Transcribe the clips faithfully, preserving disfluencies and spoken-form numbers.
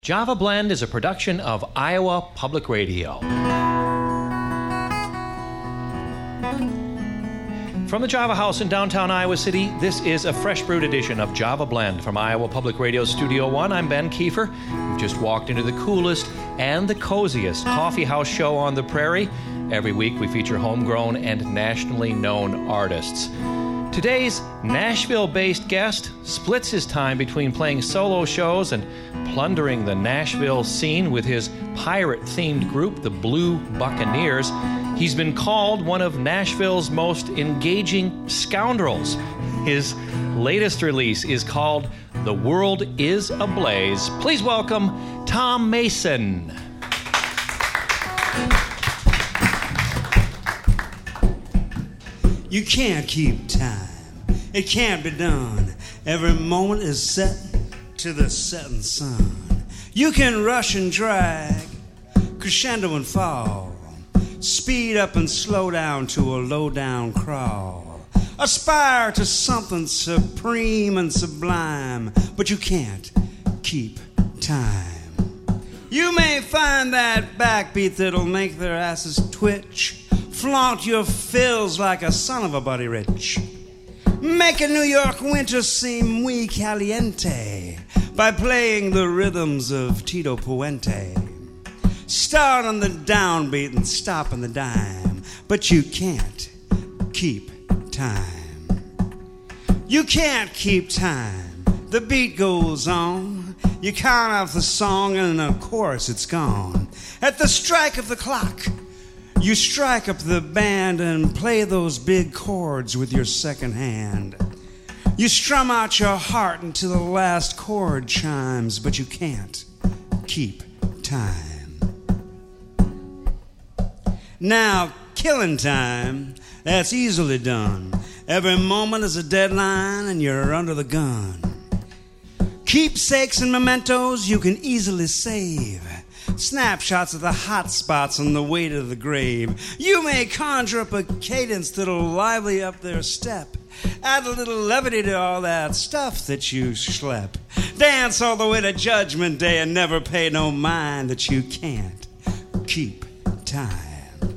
Java Blend is a production of Iowa Public Radio. From the Java House in downtown Iowa City, this is a fresh brewed edition of Java Blend from Iowa Public Radio Studio One. I'm Ben Kiefer. We've just walked into the coolest and the coziest coffee house show on the prairie. Every week we feature homegrown and nationally known artists. Today's Nashville-based guest splits his time between playing solo shows and plundering the Nashville scene with his pirate-themed group, the Blue Buccaneers. He's been called one of Nashville's most engaging scoundrels. His latest release is called The World Is Ablaze. Please welcome Tom Mason. You can't keep time. It can't be done. Every moment is set to the setting sun. You can rush and drag, crescendo and fall, speed up and slow down to a low-down crawl. Aspire to something supreme and sublime, but you can't keep time. You may find that backbeat that'll make their asses twitch, flaunt your fills like a son of a buddy rich. Make a New York winter seem muy caliente by playing the rhythms of Tito Puente. Start on the downbeat and stop on the dime, but you can't keep time. You can't keep time. The beat goes on. You count off the song and of course it's gone. At the strike of the clock, you strike up the band and play those big chords with your second hand. You strum out your heart until the last chord chimes, but you can't keep time. Now, killing time, that's easily done. Every moment is a deadline and you're under the gun. Keepsakes and mementos you can easily save. Snapshots of the hot spots on the way to the grave. You may conjure up a cadence that'll lively up their step. Add a little levity to all that stuff that you schlep. Dance all the way to Judgment Day and never pay no mind that you can't keep time.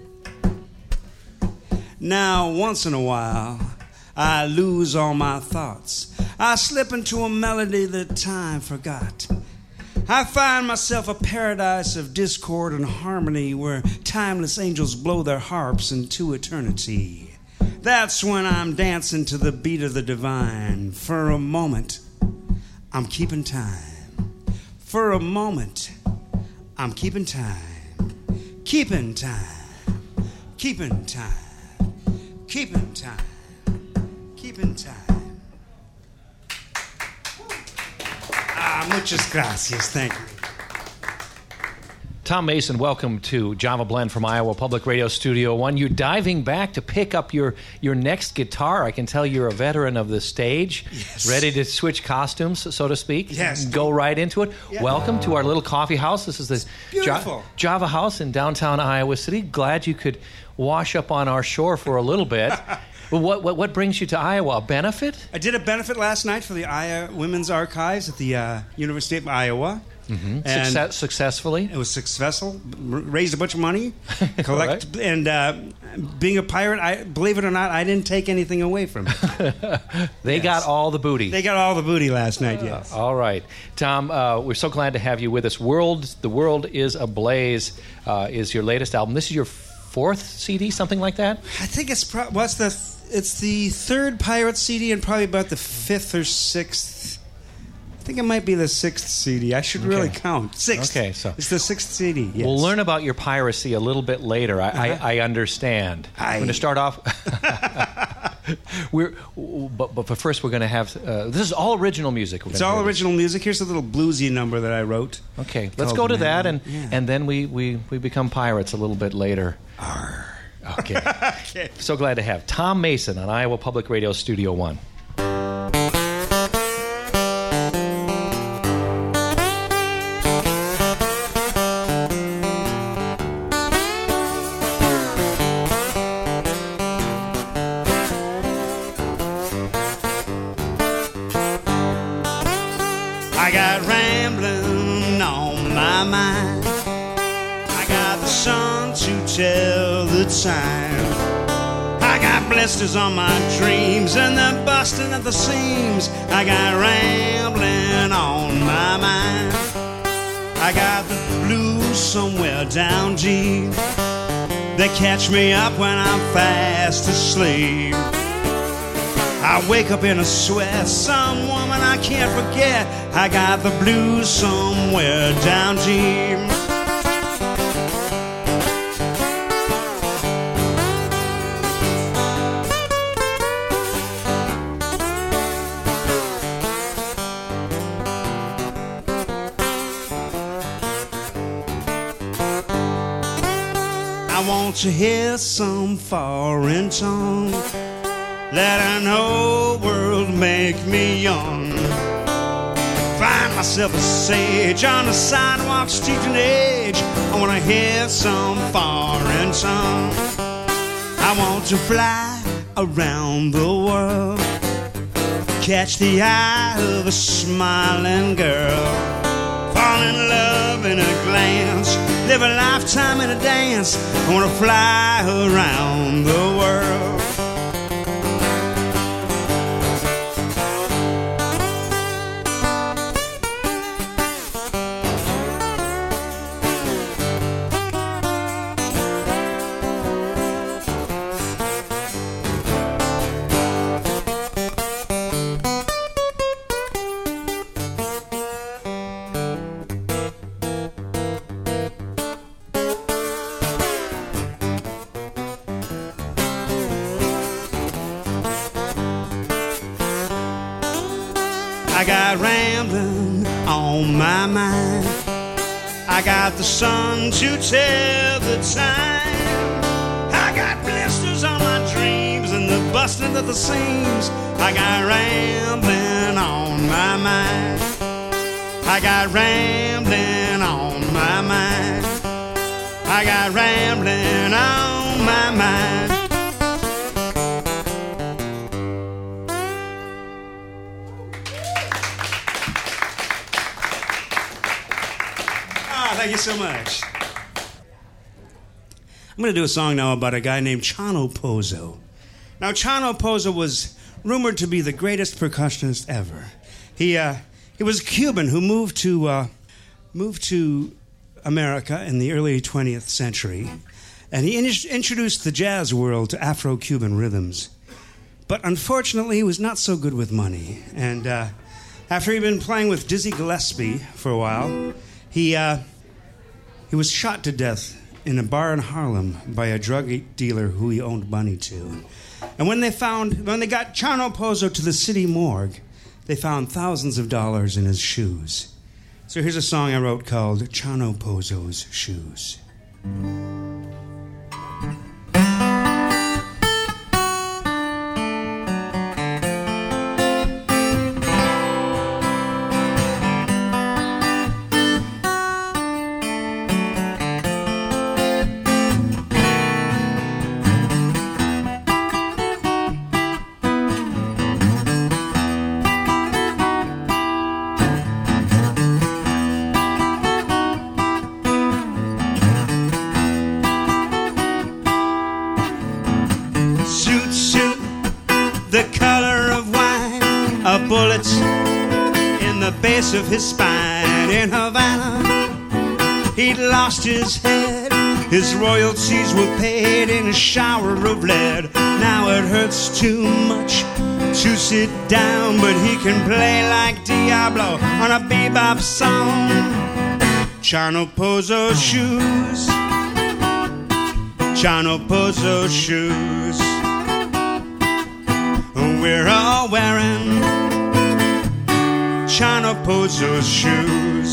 Now, once in a while, I lose all my thoughts. I slip into a melody that time forgot. I find myself a paradise of discord and harmony where timeless angels blow their harps into eternity. That's when I'm dancing to the beat of the divine. For a moment, I'm keeping time. For a moment, I'm keeping time. Keeping time. Keeping time. Keeping time. Keeping time. Ah, muchas gracias. Thank you. Tom Mason, welcome to Java Blend from Iowa Public Radio Studio One. You're diving back to pick up your, your next guitar. I can tell you're a veteran of the stage, yes. Ready to switch costumes, so to speak. Yes. Go right into it. Yeah. Welcome to our little coffee house. This is the Beautiful. Ja- Java House in downtown Iowa City. Glad you could wash up on our shore for a little bit. Well, what, what what brings you to Iowa? A benefit? I did a benefit last night for the Iowa Women's Archives at the uh, University of Iowa. Mm-hmm. And Success, successfully? It was successful. R- raised a bunch of money. Collect right. And uh, being a pirate, I believe it or not, I didn't take anything away from it. They yes. got all the booty. They got all the booty last night. Uh, yes. All right, Tom. Uh, we're so glad to have you with us. World, the World Is Ablaze uh, is your latest album. This is your fourth C D, something like that. I think it's pro- what's the. Th- It's the third pirate C D and probably about the fifth or sixth. I think it might be the sixth C D. I should okay. really count. Sixth. Okay, so it's the sixth C D. Yes. We'll learn about your piracy a little bit later. I, uh-huh. I, I understand. I... I'm going to start off. we're, but, but first, we're going to have. Uh, this is all original music. It's all original this. music. Here's a little bluesy number that I wrote. Okay, let's go to Man. that, and yeah. and then we, we, we become pirates a little bit later. Arr. Okay. Okay. So glad to have Tom Mason on Iowa Public Radio Studio One. I got rambling my mind. I got the sun to tell the time. I got blisters on my dreams and they're busting at the seams. I got rambling on my mind. I got the blues somewhere down deep. They catch me up when I'm fast asleep. I wake up in a sweat, some woman I can't forget. I got the blues somewhere down deep. I want to hear some foreign tongue. Let an old world make me young. Find myself a sage on the sidewalk, steeped in age. I want to hear some foreign tongue. I want to fly around the world, catch the eye of a smiling girl, fall in love in a glance, live a lifetime in a dance. I want to fly around the world. I got rambling on my mind. I got the sun to tell the time. I got blisters on my dreams and the busting of the seams. I got rambling on my mind. I got rambling on my mind. I got rambling on my mind. Thank you so much. I'm going to do a song now about a guy named Chano Pozo. Now, Chano Pozo was rumored to be the greatest percussionist ever. He uh, he was a Cuban who moved to uh, moved to America in the early twentieth century, and he in- introduced the jazz world to Afro-Cuban rhythms. But unfortunately, he was not so good with money. And uh, after he'd been playing with Dizzy Gillespie for a while, he uh, he was shot to death in a bar in Harlem by a drug dealer who he owed money to. And when they found, when they got Chano Pozo to the city morgue, they found thousands of dollars in his shoes. So here's a song I wrote called Chano Pozo's Shoes. The color of wine, a bullet in the base of his spine. In Havana, he'd lost his head. His royalties were paid in a shower of lead. Now it hurts too much to sit down, but he can play like Diablo on a bebop song. Chano Pozo's shoes, Chano Pozo's shoes. We're all wearing Chano Pozo's shoes.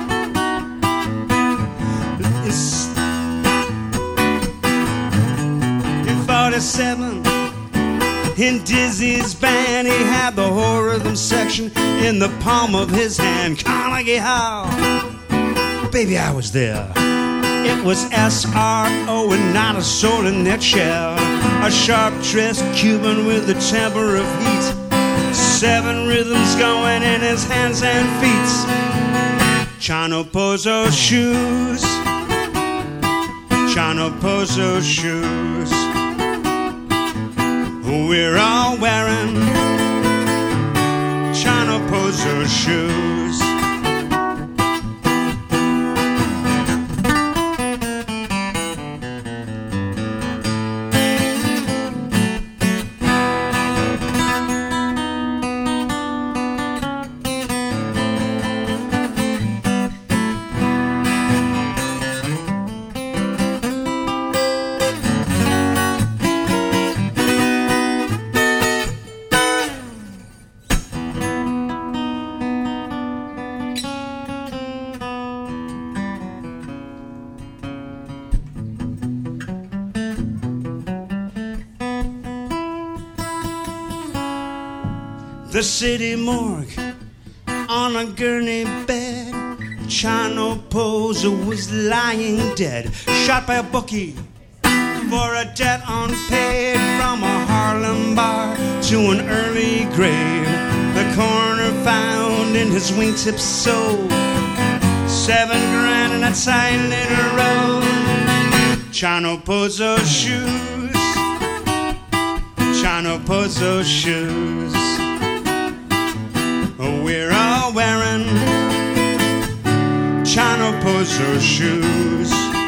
In forty-seven, in Dizzy's band, he had the whole rhythm section in the palm of his hand. Carnegie Hall, baby, I was there. It was S R O and not a soul in that chair. A sharp-dressed Cuban with the temper of heat. Seven rhythms going in his hands and feet. Chano Pozo shoes, Chano Pozo shoes. We're all wearing Chano Pozo shoes. The city morgue, on a gurney bed, Chano Pozo was lying dead, shot by a bookie for a debt unpaid, from a Harlem bar to an early grave. The coroner found in his wingtip soul seven grand in that silent road. Chano Pozo shoes, Chano Pozo shoes. We're all wearing Chano Pozo shoes,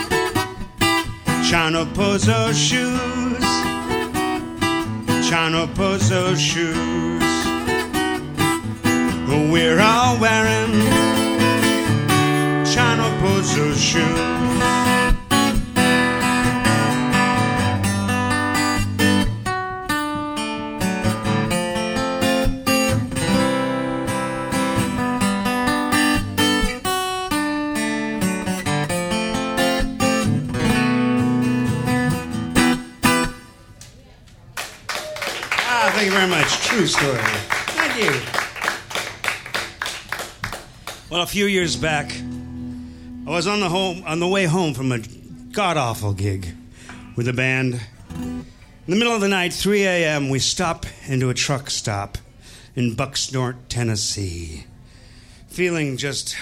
Chano Pozo shoes, Chano Pozo shoes. We're all wearing Chano Pozo shoes. Thank you very much. True story. Thank you. Well, a few years back, I was on the home on the way home from a god-awful gig with a band. In the middle of the night, three a.m., we stop into a truck stop in Bucksnort, Tennessee, feeling just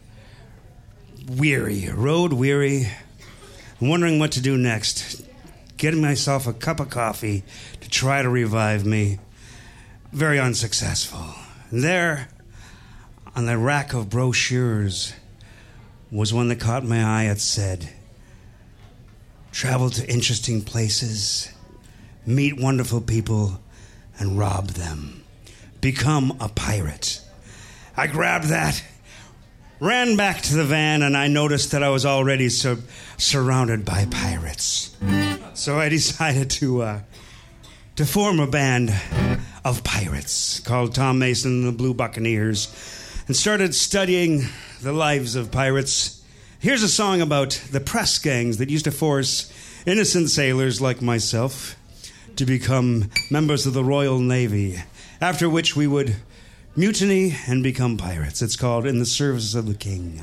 weary, road weary, wondering what to do next. Getting myself a cup of coffee to try to revive me. Very unsuccessful. And there, on the rack of brochures, was one that caught my eye. It said, travel to interesting places, meet wonderful people, and rob them. Become a pirate. I grabbed that, ran back to the van, and I noticed that I was already sur- surrounded by pirates. So I decided to uh, to form a band of pirates called Tom Mason and the Blue Buccaneers, and started studying the lives of pirates. Here's a song about the press gangs that used to force innocent sailors like myself to become members of the Royal Navy, after which we would mutiny and become pirates. It's called In the Service of the King.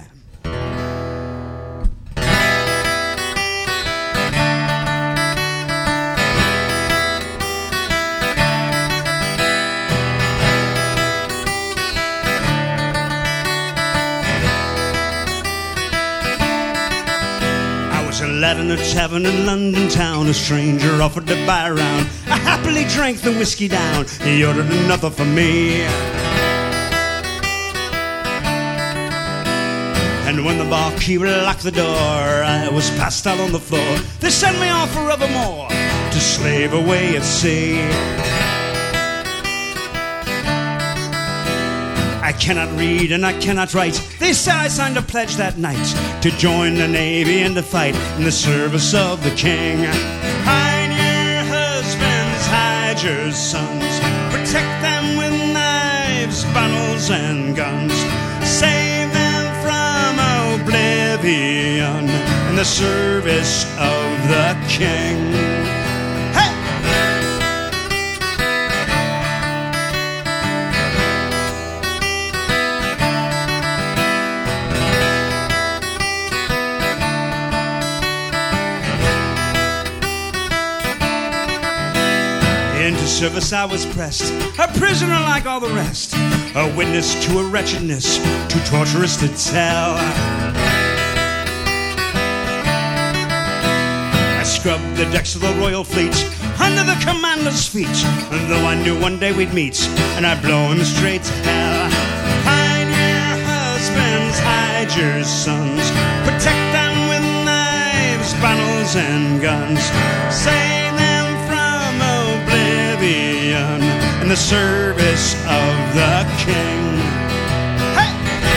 Lad in a tavern in London town, a stranger offered to buy a round. I happily drank the whiskey down. He ordered another for me. And when the barkeep locked the door, I was passed out on the floor. They sent me off forevermore to slave away at sea. I cannot read and I cannot write. They said I signed a pledge that night to join the Navy and to fight in the service of the King. Hide your husbands, hide your sons, protect them with knives, bottles, and guns. Save them from oblivion in the service of the King. Into service I was pressed, a prisoner like all the rest. a witness to a wretchedness too torturous to tell. I scrubbed the decks of the Royal Fleet under the commander's feet, though I knew one day we'd meet, and I'd blow him straight to hell. Hide your husbands, hide your sons, protect them with knives, bottles, and guns. Save them from oblivion in the service of the king. Hey!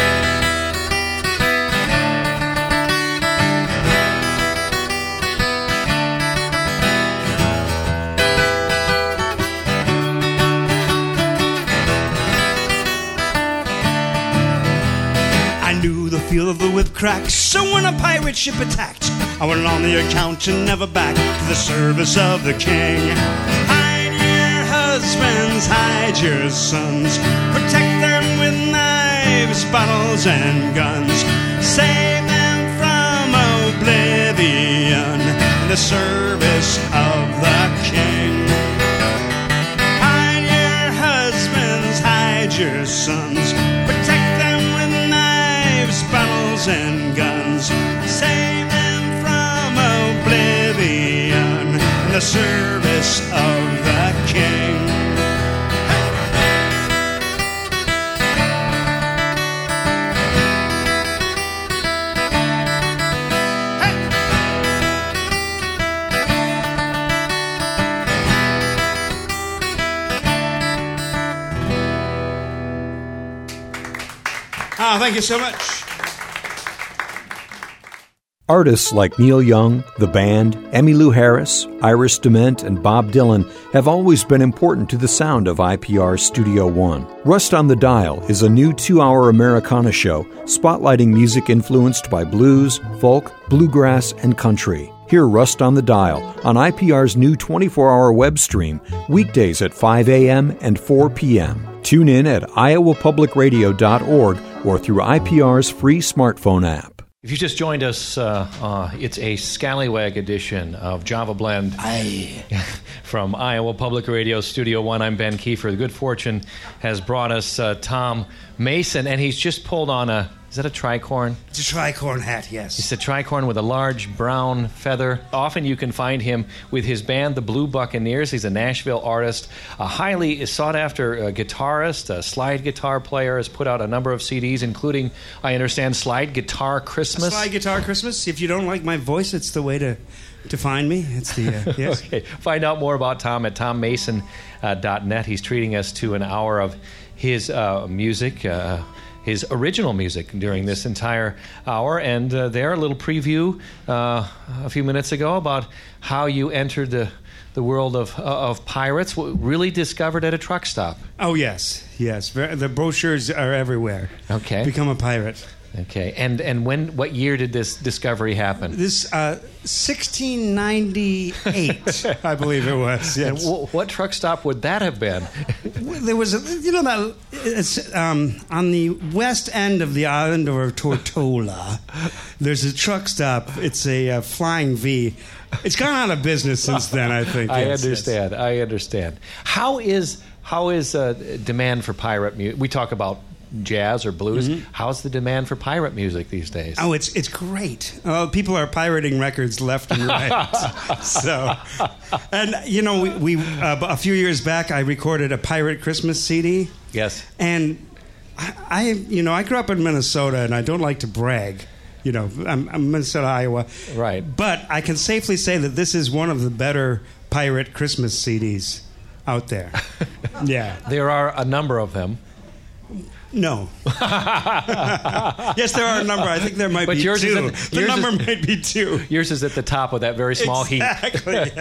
I knew the feel of the whip crack, so when a pirate ship attacked, I went on the account and never back to the service of the king. Hide your husbands, hide your sons, protect them with knives, bottles, and guns. Save them from oblivion in the service of the king. Hide your husbands, hide your sons, protect them with knives, bottles, and guns. Save them from oblivion in the service of the king. Oh, thank you so much. Artists like Neil Young, the band, Emmylou Harris, Iris DeMent, and Bob Dylan have always been important to the sound of I P R Studio One. Rust on the Dial is a new two-hour Americana show spotlighting music influenced by blues, folk, bluegrass, and country. Hear Rust on the Dial on I P R's new twenty-four hour web stream, weekdays at five a.m. and four p.m. Tune in at iowa public radio dot org or through I P R's free smartphone app. If you just joined us, uh, uh, it's a scallywag edition of Java Blend Aye. from Iowa Public Radio Studio One. I'm Ben Kiefer. The good fortune has brought us uh, Tom Mason, and he's just pulled on a, is that a tricorn? It's a tricorn hat, yes. It's a tricorn with a large brown feather. Often you can find him with his band, the Blue Buccaneers. He's a Nashville artist, a highly sought-after uh, guitarist, a slide guitar player, has put out a number of C Ds, including, I understand, Slide Guitar Christmas. Slide Guitar Christmas. If you don't like my voice, it's the way to, to find me. It's the, uh, yes. Okay. Find out more about Tom at tom mason dot net. He's treating us to an hour of his uh, music, uh, his original music during this entire hour. And uh, there, a little preview uh, a few minutes ago about how you entered the the world of uh, of pirates, really discovered at a truck stop. Oh, yes, yes. The brochures are everywhere. Okay. Become a pirate. Okay. And and when, what year did this discovery happen? This, uh, sixteen ninety-eight, I believe it was. Yes. And w- what truck stop would that have been? There was, a, you know, that it's, um, on the west end of the island of Tortola, there's a truck stop. It's a uh, Flying V. It's gone out of business since then, I think. I yes, understand. Yes. I understand. How is how is uh, demand for pirate music? We talk about jazz or blues. Mm-hmm. How's the demand for pirate music these days? Oh, it's it's great. Uh, people are pirating records left and right. So, and you know, we, we uh, a few years back, I recorded a Pirate Christmas C D. Yes. And I, I, you know, I grew up in Minnesota, and I don't like to brag. You know, I'm, I'm Minnesota, Iowa. Right. But I can safely say that this is one of the better pirate Christmas C Ds out there. Yeah. There are a number of them. No. Yes, there are a number. I think there might but be yours two. Is at, the yours number is, might be two. Yours is at the top of that very small exactly, heap.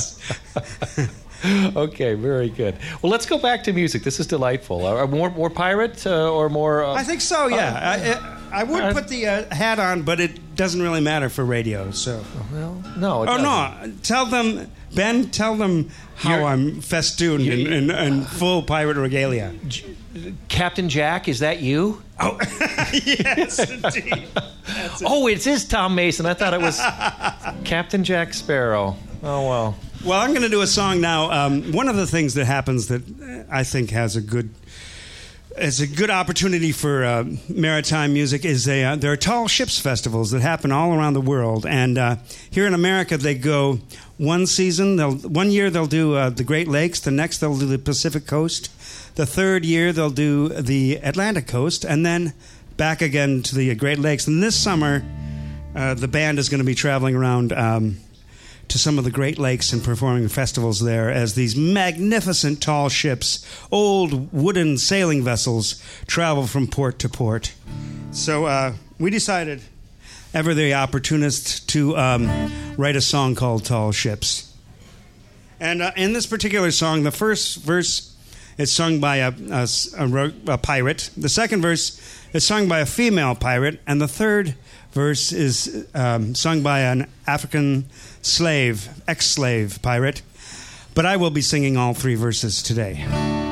Yes. Okay, very good. Well, let's go back to music. This is delightful. Are more more pirate uh, or more? Uh, I think so. Yeah, uh, I, I would put the uh, hat on, but it doesn't really matter for radio. So, well, no. It oh doesn't. no! Tell them, Ben. Tell them how You're, I'm festooned in, in, in full pirate regalia. J- Captain Jack, is that you? Oh, yes, indeed. That's it. Oh, it is Tom Mason. I thought it was Captain Jack Sparrow. Oh well. Well, I'm going to do a song now. Um, one of the things that happens that I think has a good It's a good opportunity for uh, maritime music. Is a, uh, there are tall ships festivals that happen all around the world, and uh, here in America they go one season. They'll one year they'll do uh, the Great Lakes. The next they'll do the Pacific Coast. The third year they'll do the Atlantic Coast, and then back again to the Great Lakes. And this summer, uh, the band is going to be traveling around Um, to some of the Great Lakes and performing festivals there as these magnificent tall ships, old wooden sailing vessels, travel from port to port. So uh, we decided, ever the opportunist, to um, write a song called Tall Ships. And uh, in this particular song, the first verse is sung by a, a, a, a pirate. The second verse is sung by a female pirate. And the third verse is um, sung by an African slave, ex-slave pirate. But I will be singing all three verses today.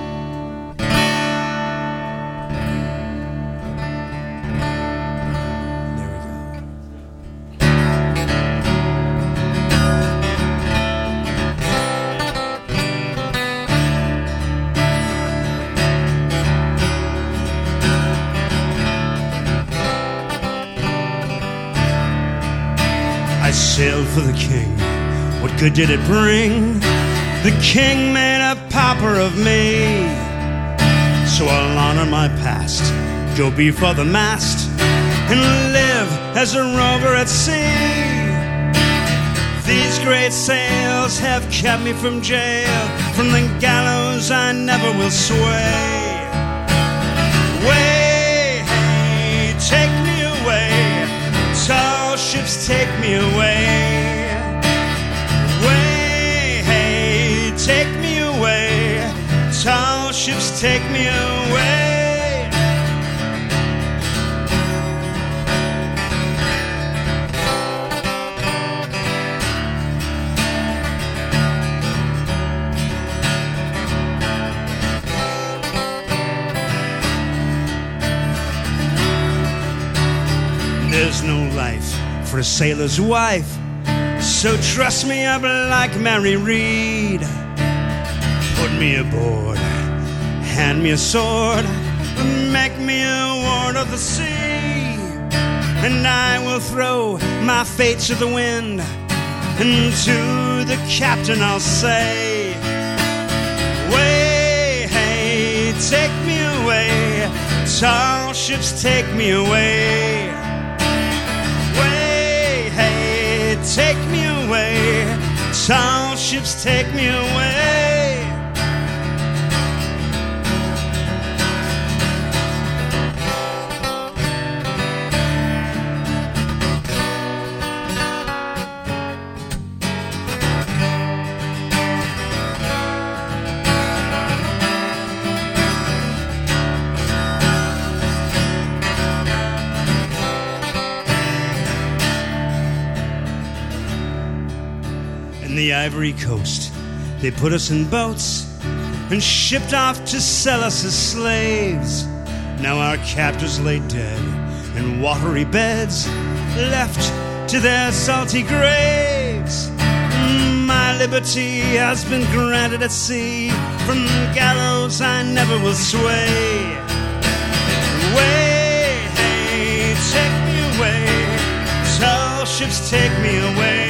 Sailed for the king, what good did it bring? The king made a pauper of me. So I'll honor my past, go before the mast, and live as a rover at sea. These great sails have kept me from jail, from the gallows I never will sway. Way, hey, take me away, tall ships take me away. Way, hey, take me away. Tall ships take me away. There's no life for a sailor's wife, so truss me up like Mary Read. Put me aboard, hand me a sword, make me a ward of the sea, and I will throw my fate to the wind, and to the captain I'll say, way, hey, take me away, tall ships take me away. Take me away, tall ships take me away. The Ivory Coast, they put us in boats and shipped off to sell us as slaves. Now our captors lay dead in watery beds, left to their salty graves. My liberty has been granted at sea, from gallows I never will sway. Way, hey, take me away, tall ships take me away.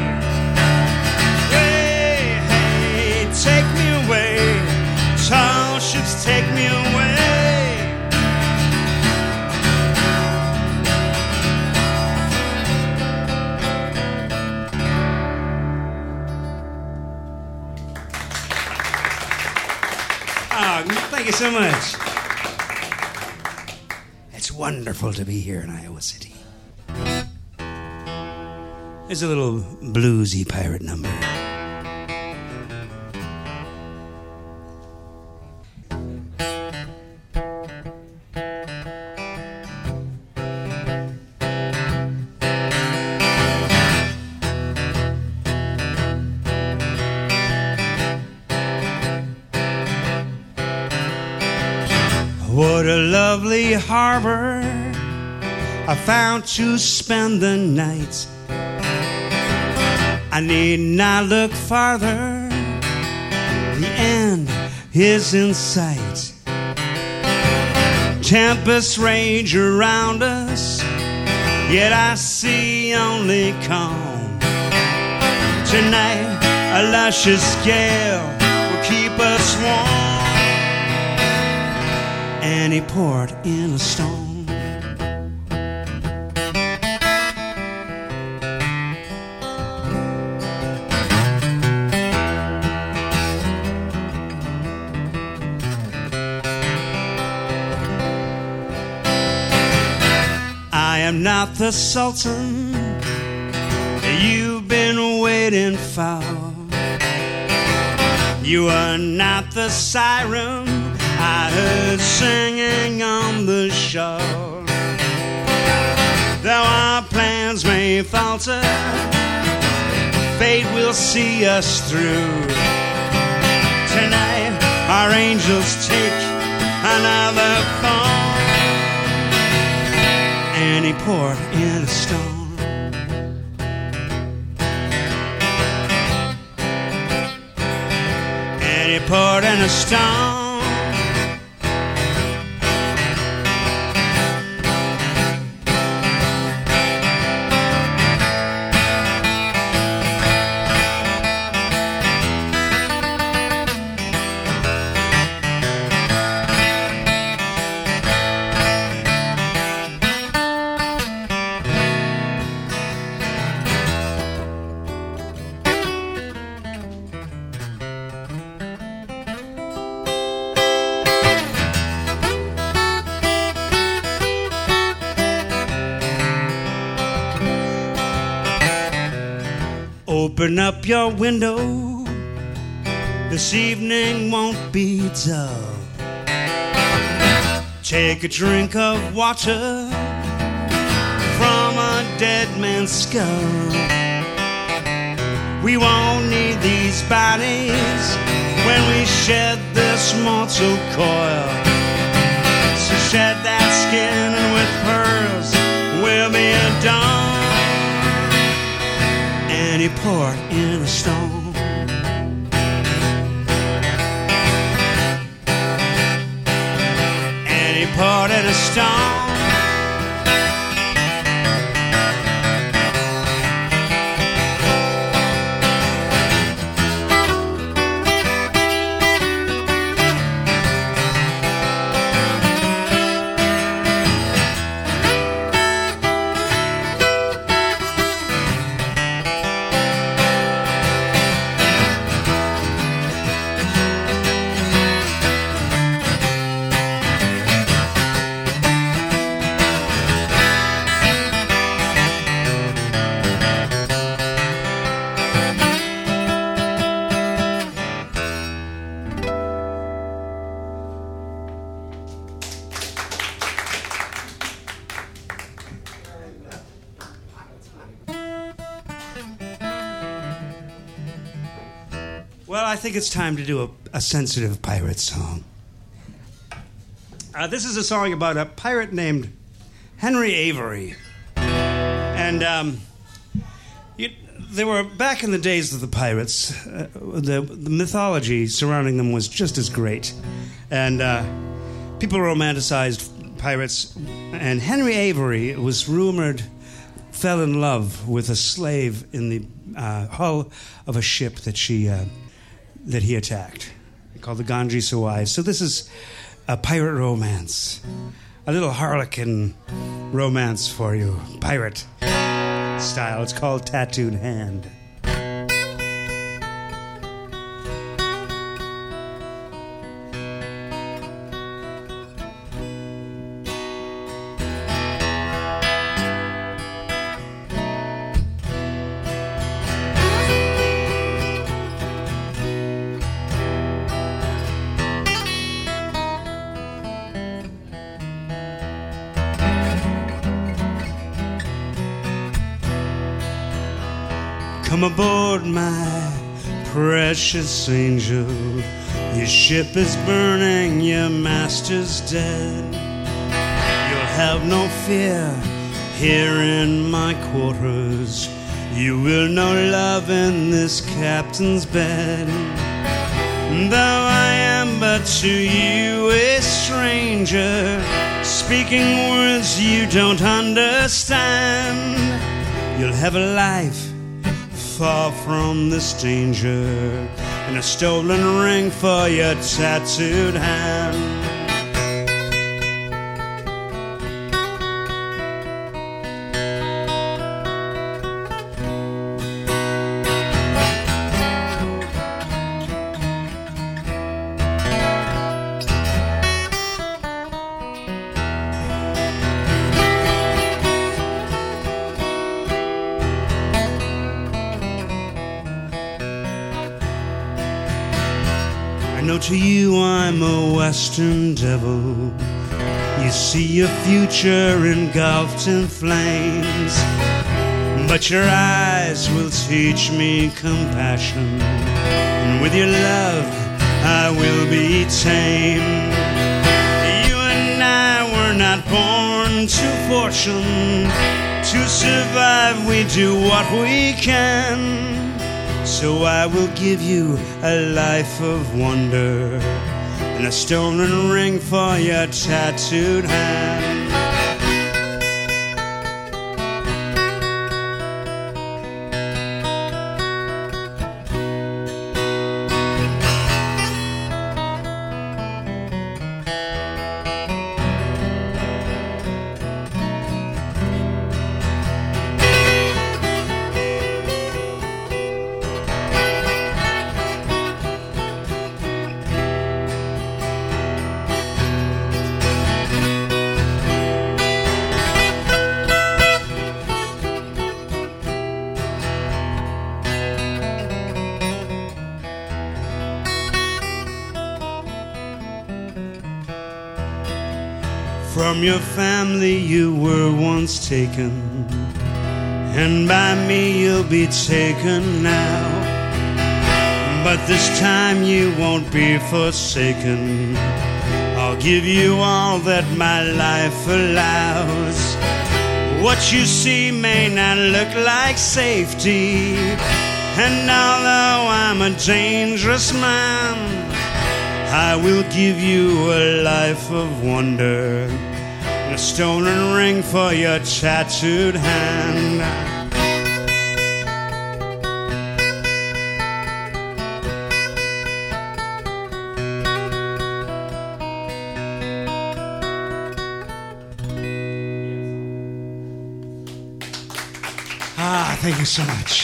Take me away, tall ships take me away. Oh, thank you so much. It's wonderful to be here in Iowa City. There's a little bluesy pirate number. What a lovely harbor I found to spend the night. I need not look farther, the end is in sight. Tempests rage around us, yet I see only calm. Tonight, a luscious gale will keep us warm. And he poured in a stone. I am not the sultan you've been waiting for. You are not the siren I heard singing on the shore. Though our plans may falter, fate will see us through. Tonight our angels take another form. And he poured in a stone. And he poured in a stone. Open up your window, this evening won't be dull. Take a drink of water from a dead man's skull. We won't need these bodies when we shed this mortal coil. So shed that skin and with pearls we'll be adorned. And he poured in a stone. And he poured in a stone. Well, I think it's time to do a, a sensitive pirate song. Uh, this is a song about a pirate named Henry Avery. And um, you, they were, back in the days of the pirates, uh, the, the mythology surrounding them was just as great. And uh, people romanticized pirates. And Henry Avery was rumored fell in love with a slave in the uh, hull of a ship that she... Uh, that he attacked, called the Ganji Sawai. So this is a pirate romance, a little harlequin romance for you, pirate style. It's called Tattooed Hand. Come aboard, my precious angel. Your ship is burning, your master's dead. You'll have no fear here in my quarters. You will know love in this captain's bed. Though I am but to you a stranger, speaking words you don't understand. You'll have a life far from this danger, and a stolen ring for your tattooed hand. To you I'm a western devil. You see your future engulfed in flames, but your eyes will teach me compassion, and with your love I will be tame. You and I were not born to fortune. To survive we do what we can. So I will give you a life of wonder, and a stolen ring for your tattooed hand. From your family you were once taken, and by me you'll be taken now. But this time you won't be forsaken. I'll give you all that my life allows. What you see may not look like safety, and although I'm a dangerous man, I will give you a life of wonder, and a stolen ring for your tattooed hand. Ah, thank you so much.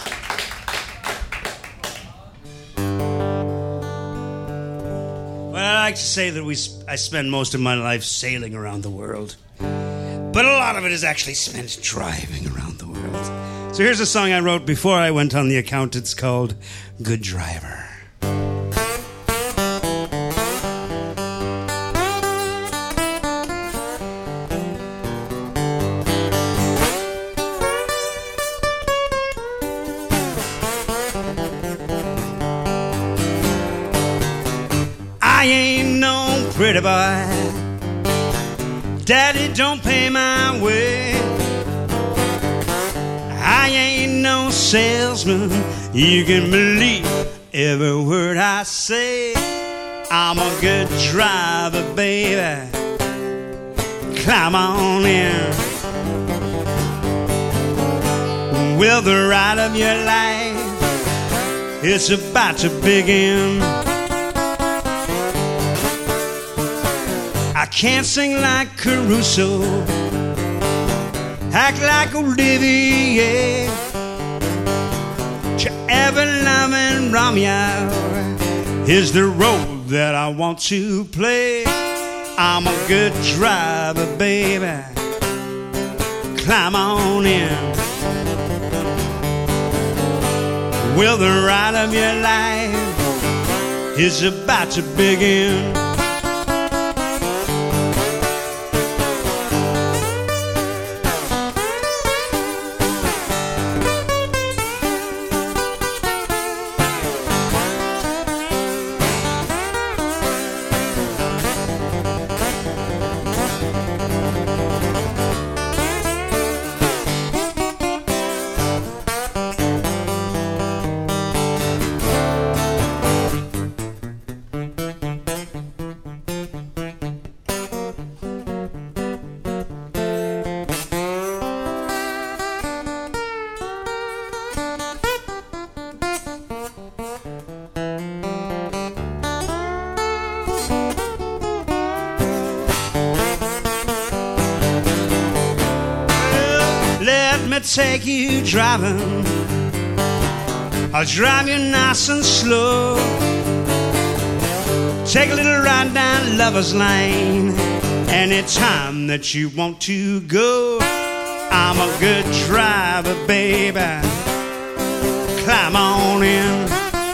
I like to say that we sp- I spend most of my life sailing around the world, but a lot of it is actually spent driving around the world. So here's a song I wrote before I went on the account. It's called Good Driver. I ain't no pretty boy, Daddy don't pay my way. I ain't no salesman, you can believe every word I say. I'm a good driver, baby, climb on in. Well, the ride of your life, it's about to begin. I can't sing like Caruso, act like Olivier, your ever-loving Romeo is the role that I want to play. I'm a good driver, baby, climb on in. Well, the ride of your life is about to begin. let me take you driving. I'll drive you nice and slow. Take a little ride down Lover's Lane. Anytime that you want to go. I'm a good driver, baby. Climb on in.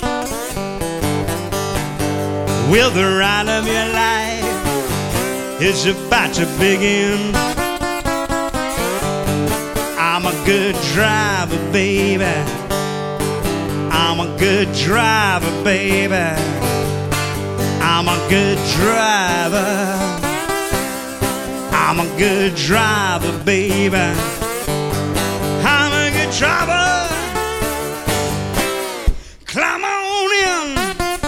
Well, the ride of your life is about to begin. I'm a good driver, baby. I'm a good driver, baby. I'm a good driver. I'm a good driver, baby. I'm a good driver. Climb on in.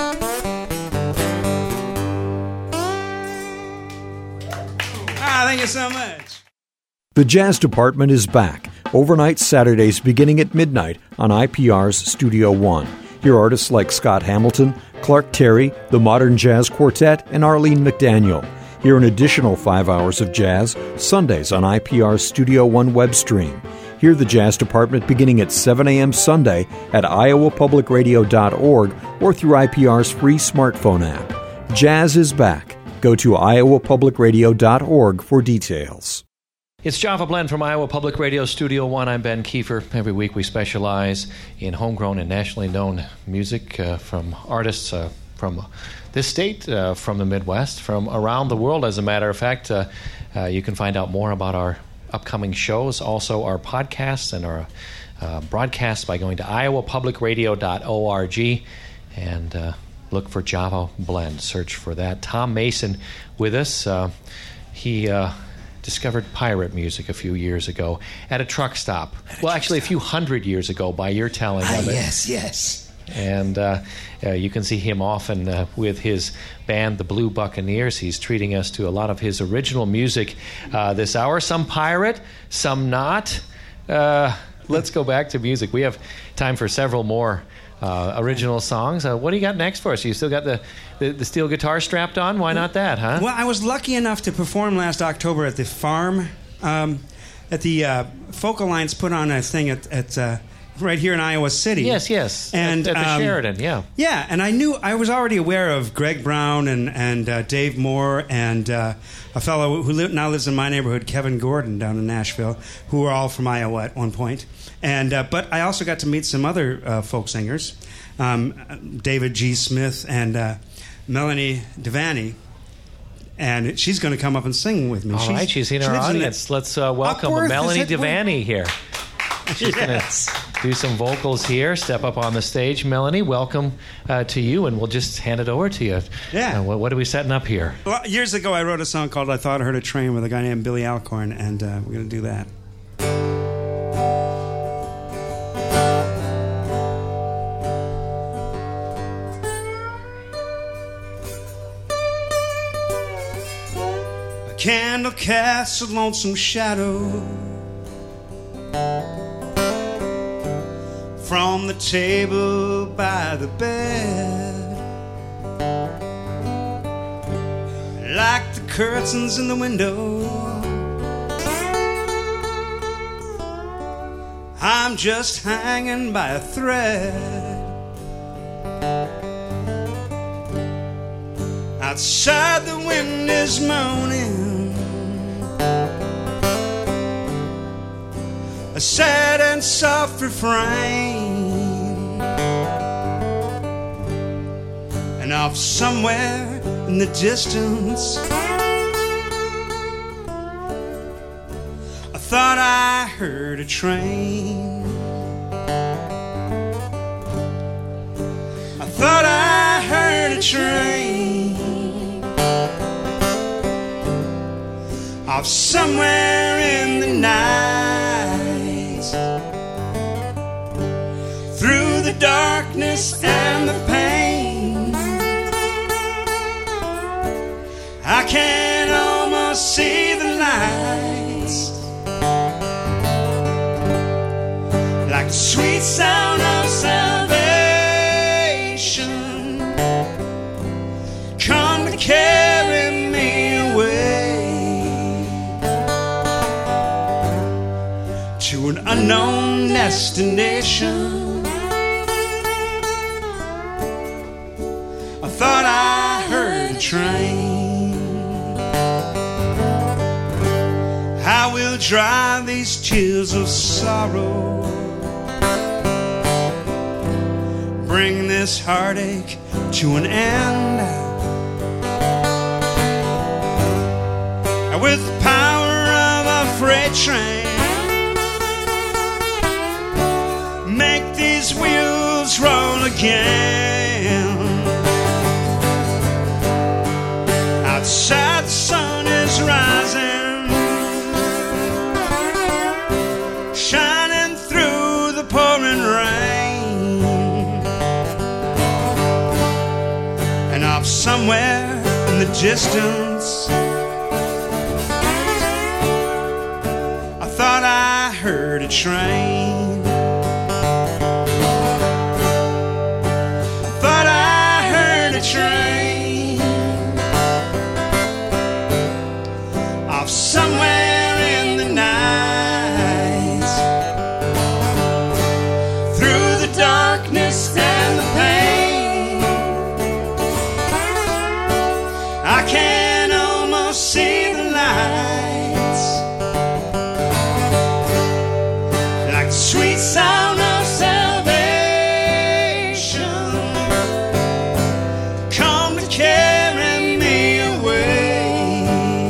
Ah, thank you so much. The Jazz Department is back, overnight Saturdays beginning at midnight on I P R's Studio One. Hear artists like Scott Hamilton, Clark Terry, the Modern Jazz Quartet, and Arlene McDaniel. Hear an additional five hours of jazz Sundays on I P R's Studio One web stream. Hear the Jazz Department beginning at seven a.m. Sunday at iowa public radio dot org or through I P R's free smartphone app. Jazz is back. Go to iowa public radio dot org for details. It's Java Blend from Iowa Public Radio Studio One. I'm Ben Kiefer. Every week we specialize in homegrown and nationally known music uh, from artists uh, from this state, uh, from the Midwest, from around the world. As a matter of fact, uh, uh, you can find out more about our upcoming shows, also our podcasts and our uh, broadcasts by going to iowa public radio dot org and uh, look for Java Blend. Search for that. Tom Mason with us. Uh, he... Uh, discovered pirate music a few years ago at a truck stop. A well, truck actually, stop. a few hundred years ago, by your telling ah, of it. Yes, yes. And uh, uh, you can see him often uh, with his band, the Blue Buccaneers. He's treating us to a lot of his original music uh, this hour. Some pirate, some not. Uh, let's go back to music. We have time for several more Uh, original songs. Uh, what do you got next for us? You still got the, the, the steel guitar strapped on? Why not that, huh? Well, I was lucky enough to perform last October at the farm. Um, at the uh, Folk Alliance put on a thing at, at uh, right here in Iowa City. Yes, yes. And, at, at the um, Sheridan, yeah. Yeah, and I knew, I was already aware of Greg Brown and, and uh, Dave Moore and uh, a fellow who li- now lives in my neighborhood, Kevin Gordon, down in Nashville, who were all from Iowa at one point. And uh, but I also got to meet some other uh, folk singers, um, David G. Smith and uh, Melanie Devaney, and she's going to come up and sing with me. All she's, right, she's in she our in audience. Let's uh, welcome Upworth, Melanie Devaney here. She's yes. going to do some vocals here. Step up on the stage, Melanie. Welcome uh, to you, and we'll just hand it over to you. Yeah. Uh, what, what are we setting up here? Well, years ago, I wrote a song called "I Thought I Heard a Train" with a guy named Billy Alcorn, and uh, we're going to do that. Candle casts a lonesome shadow from the table by the bed, like the curtains in the window. I'm just hanging by a thread. Outside the wind is moaning, a sad and soft refrain, and off somewhere in the distance I thought I heard a train. I thought I heard a train off somewhere in the night, through the darkness and the pain. I can almost see the lights, like the sweet sound of salvation, come to carry me away to to an unknown destination. I thought I heard a train. I will dry these tears of sorrow, bring this heartache to an end. With the power of a freight train, make these wheels roll again. Outside the sun is rising, shining through the pouring rain. And off somewhere in the distance, thought I heard a train. Thought I heard a train off somewhere in the night, through the darkness and the pain. I can almost see the light, sweet sound of salvation, come to carry me away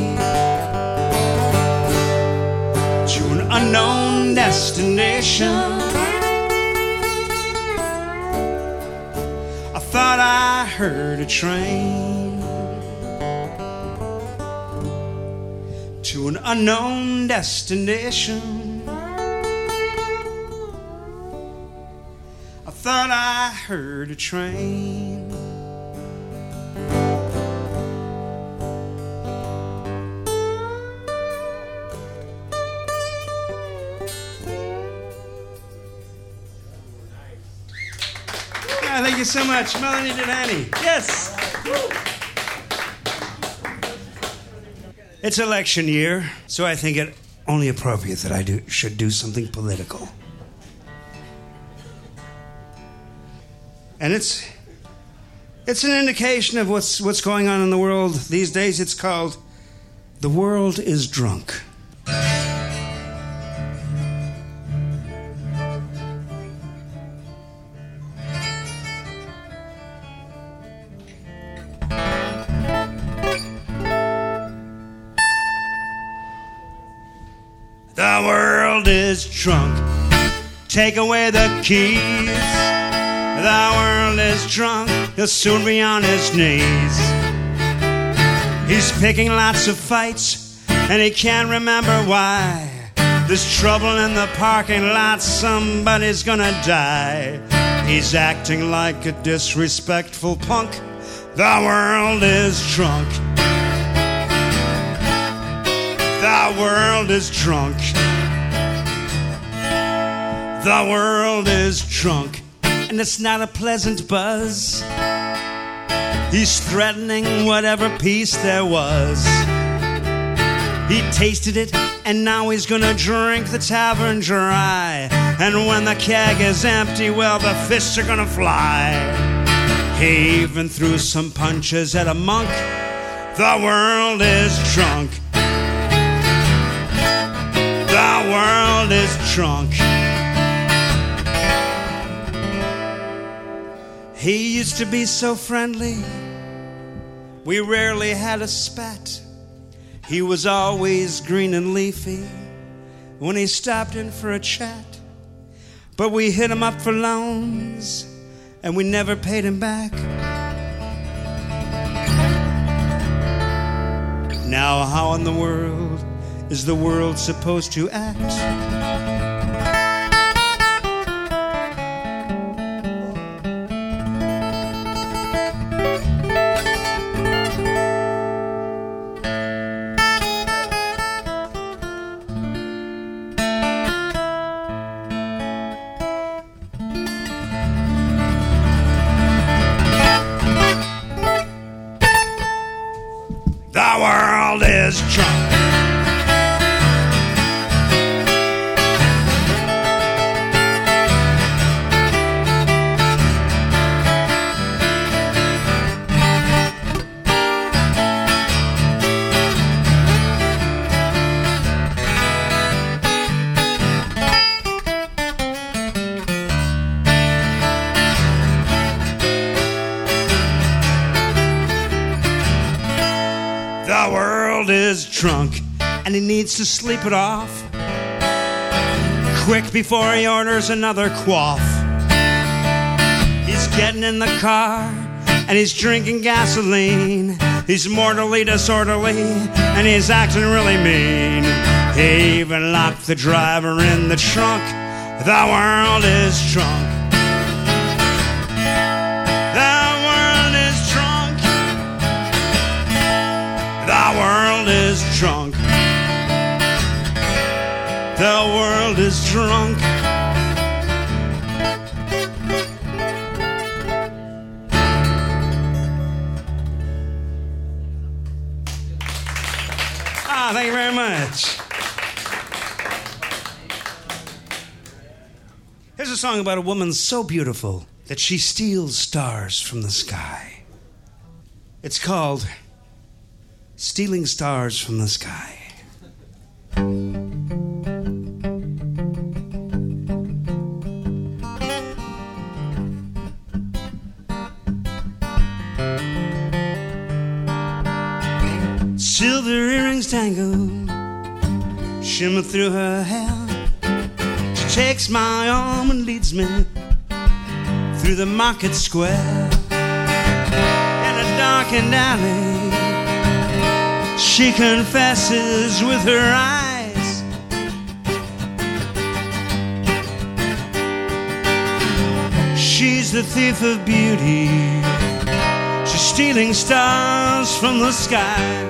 to an unknown destination. I thought I heard a train to an unknown destination. Thought I heard a train. Ah, thank you so much, Melanie Devaney. Yes. It's election year, so I think it only appropriate that I do, should do something political. And it's it's an indication of what's what's going on in the world these days. It's called The World is Drunk. The world is drunk. Take away the keys. The world is drunk, he'll soon be on his knees. He's picking lots of fights, and he can't remember why. There's trouble in the parking lot, somebody's gonna die. He's acting like a disrespectful punk. The world is drunk. The world is drunk. The world is drunk. And it's not a pleasant buzz. He's threatening whatever peace there was. He tasted it, and now he's gonna drink the tavern dry. And when the keg is empty, well, the fists are gonna fly. He even threw some punches at a monk. The world is drunk. The world is drunk. He used to be so friendly, we rarely had a spat. He was always green and leafy when he stopped in for a chat. But we hit him up for loans, and we never paid him back. Now how in the world is the world supposed to act? The world is drunk. drunk and he needs to sleep it off. Quick before he orders another quaff. He's getting in the car and he's drinking gasoline. He's mortally disorderly and he's acting really mean. He even locked the driver in the trunk. The world is drunk. The world is drunk. The world is drunk. The world is drunk. Ah, thank you very much. Here's a song about a woman so beautiful that she steals stars from the sky. It's called Stealing Stars from the Sky. Silver earrings tangle, shimmer through her hair. She takes my arm and leads me through the market square. In a darkened alley, she confesses with her eyes. She's the thief of beauty. She's stealing stars from the sky.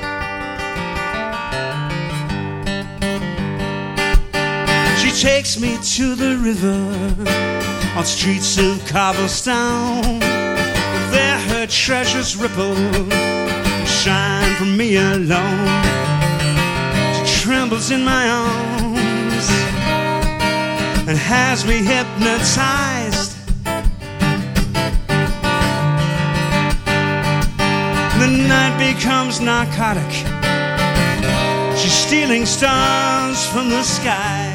She takes me to the river on streets of cobblestone. There her treasures ripple and shine for me alone. She trembles in my arms and has me hypnotized. The night becomes narcotic. She's stealing stars from the sky.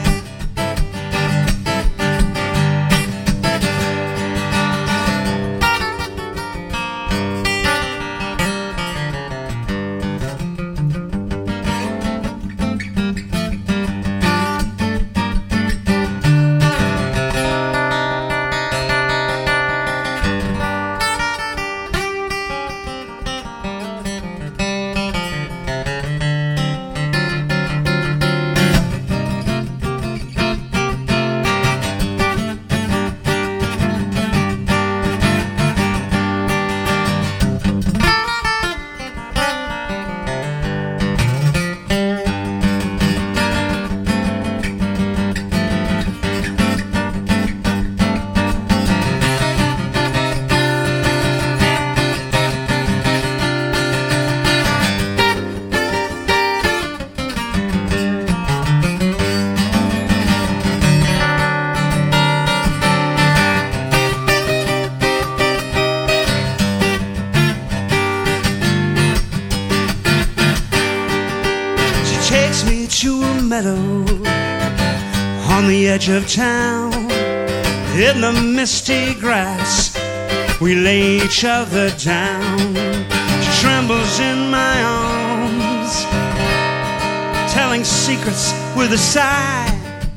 On the edge of town, in the misty grass, we lay each other down. She trembles in my arms, telling secrets with a sigh.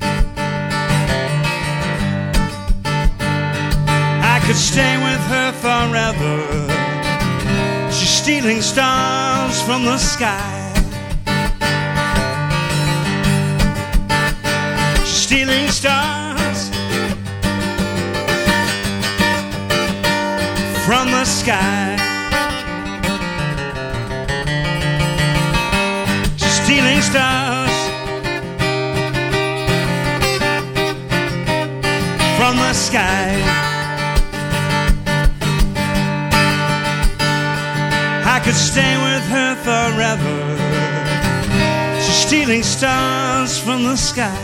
I could stay with her forever. She's stealing stars from the sky. Stealing stars from the sky. Stealing stars from the sky. I could stay with her forever. She's stealing stars from the sky.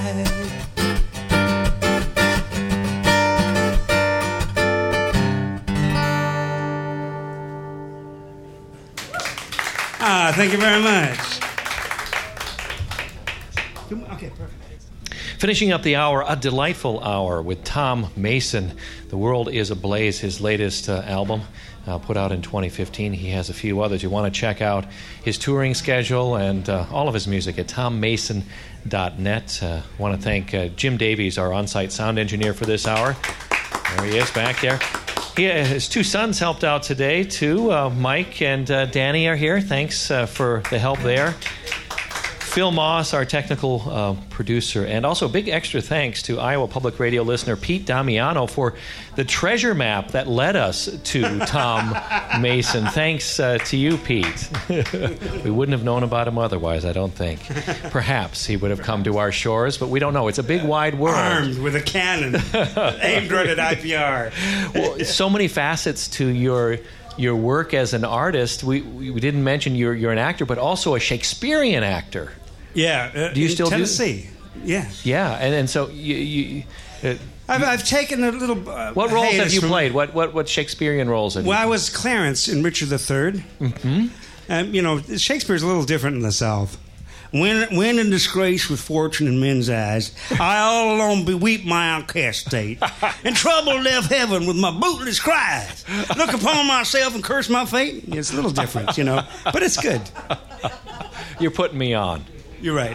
Ah, thank you very much. Okay, perfect. Finishing up the hour, a delightful hour with Tom Mason. The World is Ablaze, his latest uh, album, uh, put out in twenty fifteen. He has a few others. You want to check out his touring schedule and uh, all of his music at tom mason dot net. I uh, want to thank uh, Jim Davies, our on-site sound engineer for this hour. There he is back there. He, uh, his two sons helped out today, too. Uh, Mike and uh, Danny are here. Thanks uh, for the help there. Phil Moss, our technical uh, producer, and also big extra thanks to Iowa Public Radio listener Pete Damiano for the treasure map that led us to Tom Mason. Thanks uh, to you, Pete. We wouldn't have known about him otherwise, I don't think. Perhaps he would have come to our shores, but we don't know. It's a big, wide world. Armed with a cannon aimed right at I P R. Well, so many facets to your... your work as an artist. We we didn't mention you're you're an actor, but also a Shakespearean actor. Yeah. Uh, do you still Tennessee? Do? Yeah. Yeah, and and so you. you uh, I've, I've taken a little. Uh, what roles have you from, played? What what what Shakespearean roles have well, you? Well, I was Clarence in Richard the Third. Mm-hmm. And you know, Shakespeare's a little different in the South. When, when in disgrace with fortune in men's eyes, I all alone beweep my outcast state. In trouble left heaven with my bootless cries. Look upon myself and curse my fate. It's a little different, you know, but it's good. You're putting me on. You're right.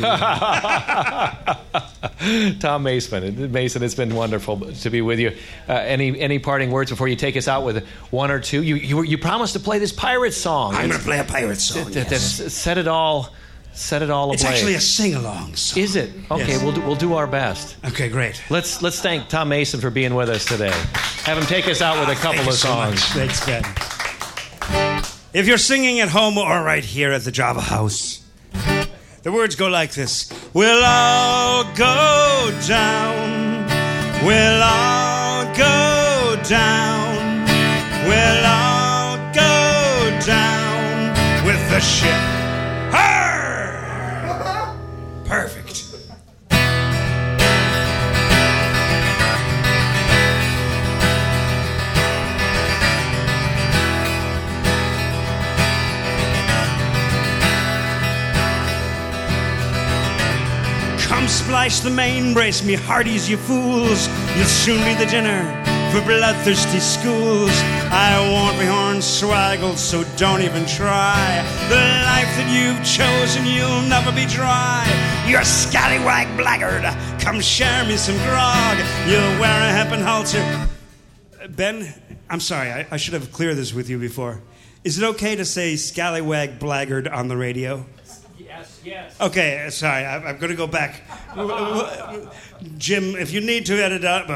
Tom Mason, Mason, it's been wonderful to be with you. Uh, any any parting words before you take us out with one or two? You you, you promised to play this pirate song. I'm going to play a pirate song. Th- th- yes. Set it all. Set it all ablaze. It's actually a sing-along song. Is it? Okay, yes. we'll do, we'll do our best. Okay, great. Let's let's thank Tom Mason for being with us today. Have him take us out with a couple Thank of you so songs. Much. Thanks, Ben. If you're singing at home or right here at the Java House, the words go like this. We'll all go down. We'll all go down. We'll all go down with the ship. Perfect. Come splice the main, brace me hearties, you fools. You'll soon be the dinner for bloodthirsty schools. I won't be hornswaggled, so don't even try. The life that you've chosen, you'll never be dry. You're a scallywag blackguard, come share me some grog. You'll wear a hempen halter. Ben, I'm sorry, I, I should have cleared this with you before. Is it okay to say scallywag blackguard on the radio? Yes, yes. Okay, sorry, I, I'm going to go back. Jim, if you need to edit out...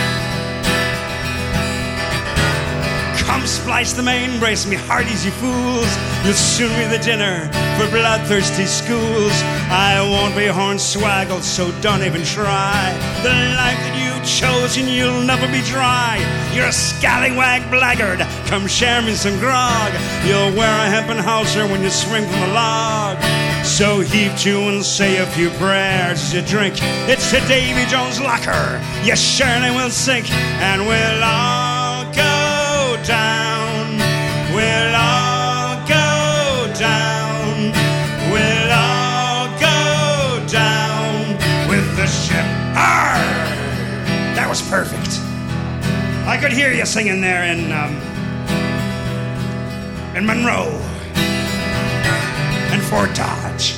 Come splice the main, brace me hearties, you fools. You'll soon be the dinner for bloodthirsty schools. I won't be hornswaggled, so don't even try. The life that you've chosen, you'll never be dry. You're a scallywag blackguard, come share me some grog. You'll wear a hempen halter when you swing from the log. So heave to and say a few prayers as you drink. It's to Davy Jones' locker, you surely will sink. And we'll all go down, we'll all go down, we'll all go down with the ship. Arr! That was perfect. I could hear you singing there in, um, in Monroe and Fort Dodge.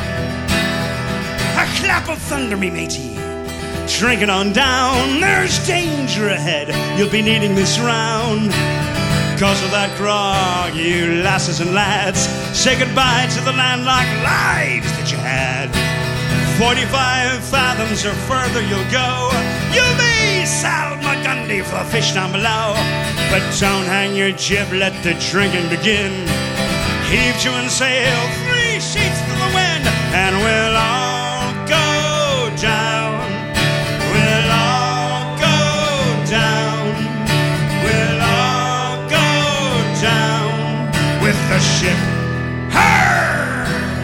A clap of thunder, me matey. Drinking on down, there's danger ahead. You'll be needing this round. Cause of that grog, you lasses and lads, say goodbye to the landlocked lives that you had. Forty-five fathoms or further you'll go. You'll be Sal Magundy for the fish down below. But don't hang your jib, let the drinking begin. Heave to and sail, three sheets to the wind, and we'll all go down. We'll all go down. We'll all go down with the ship. Arr!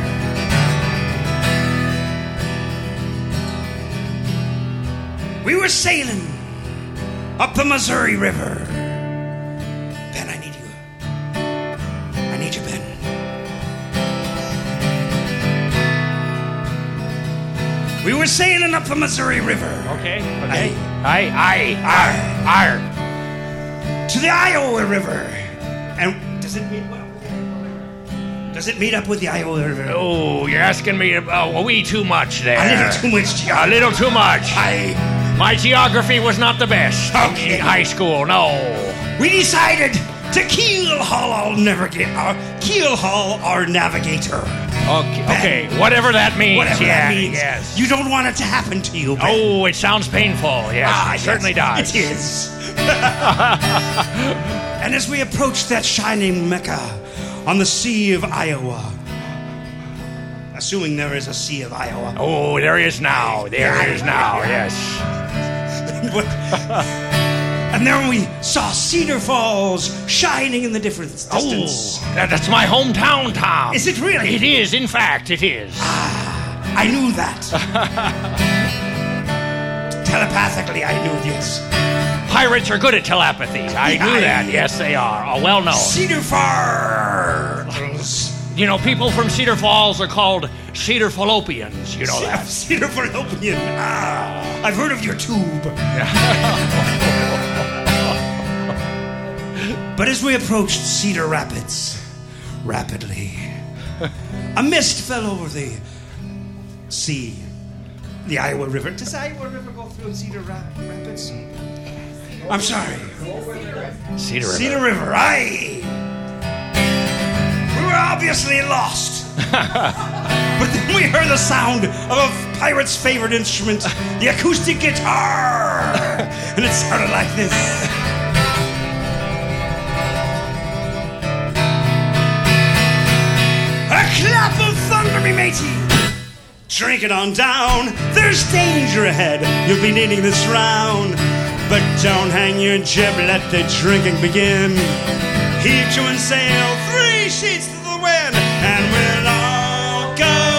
We were sailing up the Missouri River. Ben, I need you. I need you, Ben. We were we're sailing up the Missouri River. Okay, okay. Aye, aye, aye, aye. To the Iowa River. And does it meet well? Does it meet up with the Iowa River? Oh, you're asking me uh, a wee too much there. A little too much geography. A little too much. I... My geography was not the best Okay. in high school, no. We decided to keel haul our navigator. Our keel haul our navigator. Okay, okay, whatever that means. Whatever yeah, that means. Yes. You don't want it to happen to you, Ben. Oh, it sounds painful. Yes, Ah, it certainly yes, does. It is. And as we approach that shining Mecca on the Sea of Iowa, assuming there is a Sea of Iowa. Oh, there is now. There Yeah, is now, yeah. yes. And then we saw Cedar Falls shining in the different distance. Oh, that- that's my hometown, Tom. Is it really? It is, in fact, it is. I knew that. Telepathically, I knew this. Pirates are good at telepathy. I Yeah, knew I- that. Yes, they are. Oh, well known. Cedar Falls. You know, people from Cedar Falls are called Cedar Fallopians. You know that. Cedar Fallopian. Ah, I've heard of your tube. But as we approached Cedar Rapids, rapidly, a mist fell over the sea, the Iowa River. Does the Iowa River go through Cedar Ra- Rapids? I'm sorry. Cedar River. Cedar River, aye. We were obviously lost. But then we heard the sound of a pirate's favorite instrument, the acoustic guitar. And it sounded like this. A clap of thunder, me matey. Drink it on down. There's danger ahead. You'll be needing this round. But don't hang your jib, let the drinking begin. Heave to and sail, three sheets to the wind, and we'll all go